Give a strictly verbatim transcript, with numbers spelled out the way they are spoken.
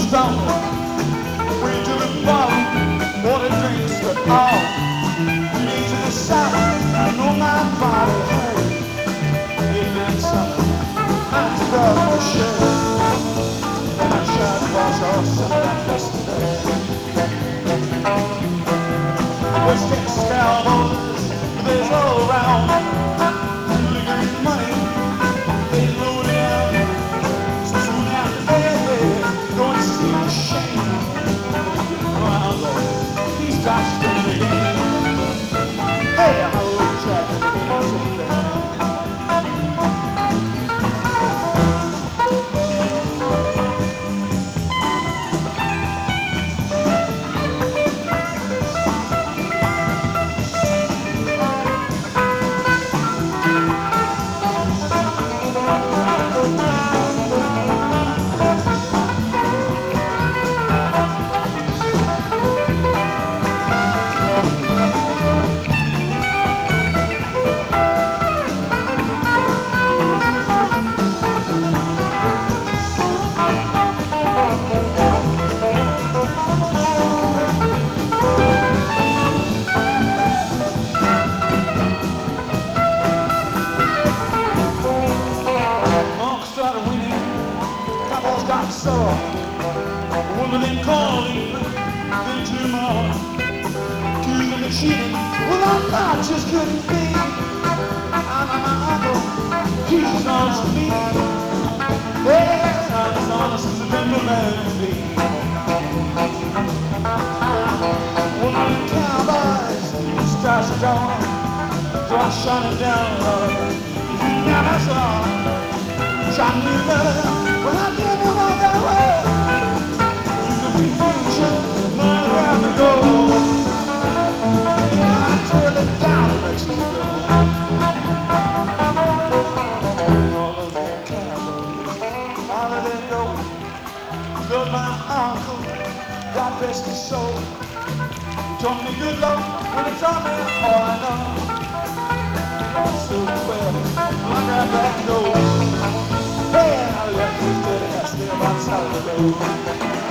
stone, way to the bottom, water drinks the all. Me to the south, I know my body hurt. It means something, I'm proud to share. And I tried to wash off some of that yesterday. West Texas cowboys, there's all around. Liquor and money, they load it out. So soon after that, going to see the shame. Oh, Lord, these guys are doing it again. Hey, I'm a little track of the games over there. Got so woman and calling into my heart, accusing me of cheating. Well, I'm not, just couldn't be. I'm my uncle, he's honest with me. Yeah, I'm as honest as a member man can be. Woman and cowboys, stars are dawn, draw shining down, Lord. Now that's all, trying to do better. Well, I didn't walk that way. You can be future, mine around the goal. I turn it down, it makes me go. All of them cowboys, all of them go. Love my uncle, God rest his soul. He told me good luck when he told me all I know. So well, I got back to go. Hey, I left this dirty ass there outside the road.